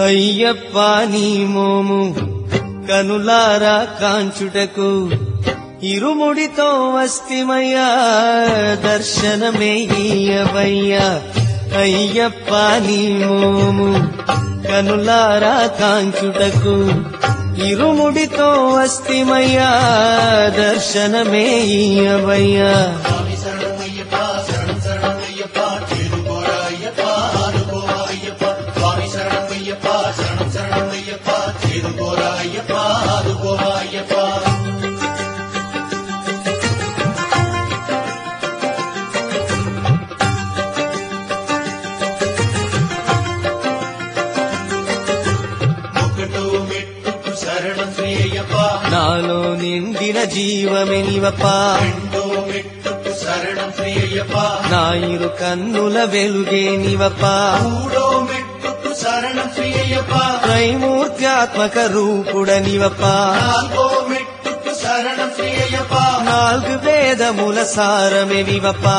అయ్యప్ప నీ మోము కనులారా కాంచుటకు ఇరుముడితో వస్తిమయ్యా దర్శనమే ఇయ్యవయ్యా అయ్యప్ప నీ మోము కనులారా కాంచుటకు ఇరుముడితో వస్తిమయ్యా దర్శనమే ఇయ్యవయ్యా నాలో నిండిన జీవమే నీవప్పా నా ఇరు కన్నుల వెలుగే నీవప్పా త్రైమూర్త్యాత్మక రూపుడ నీవప్పా నాలుగు వేదముల సారమే నీవప్పా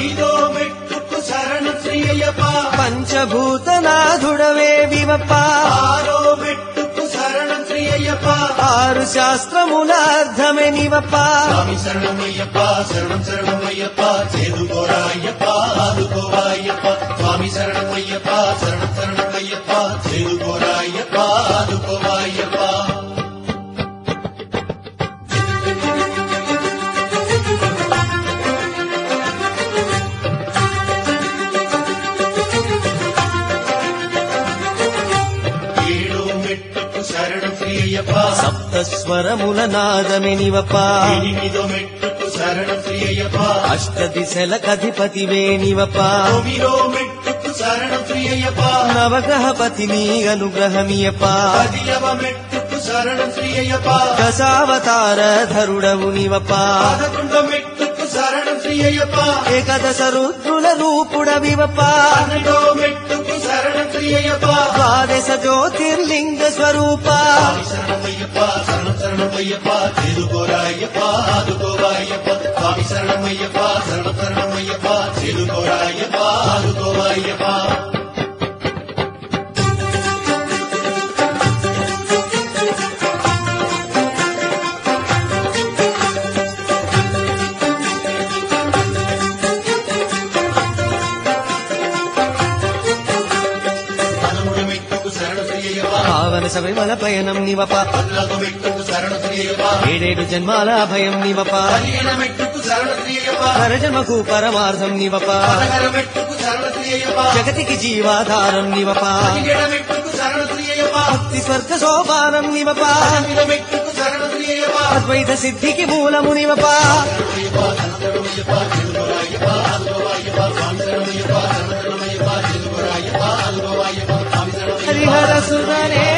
పంచభూతనాథుడవే వివప్పా ఆరు శాస్త్రముల అర్థమే నీవప్పా స్వామి శరణమయ్యప్ప శరణం శరణమయ్యప్ప చేదుకోరాయ్యప్ప ఆదుకోవాయ్యప్ప స్వామి శరణమయ్యప్ప శరణం శరణమయ్యప్ప చేదుకోరాయ్యప్ప ఆదుకోవాయ్యప్ప సప్తస్వరముల నాదమే నీవప్పా ఎనిమిదో మెట్టుకు శరణం శ్రీయ్యప్ప అష్టదిశల కధిపతివే నీవప్పా తొమ్మిదో మెట్టుకు శరణం శ్రీయ్యప్ప నవగ్రహపతి నీ అనుగ్రహమియప్పా పదియవ మెట్టుకు శరణం శ్రీయ్యప్ప దశావతార ధరుడవు నీవప్పా 11 మెట్టుకు శరణం శ్రీయ్యప్ప ఏకదశ రుద్రుల రూపుడవివప్పా 12 మెట్టుకు శరణం శ్రీయ్యప్ప ద్వాదశ జ్యోతిర్లింగ స్వరూపా స్వామి శరణమయ్యప్ప శరణం శరణమయ్యప్ప చేదుకోరాయ్యప్ప ఆదుకోవాయ్యప్ప స్వామి శరణమయ్యప్ప శరణం శరణమయ్యప్ప చేదుకోరాయ్యప్ప ఆదుకోవాయ్యప్ప పావన శబరిమల పయనం నివప ఏడేడు జన్మాల భయం నివప పరజన్మకు పరమార్థం నివప జగతికి జీవాధారం నివప భక్తి స్వర్గ సోపానం నివప అద్వైత సిద్ధికి మూలము నివప హరిహర సుధనే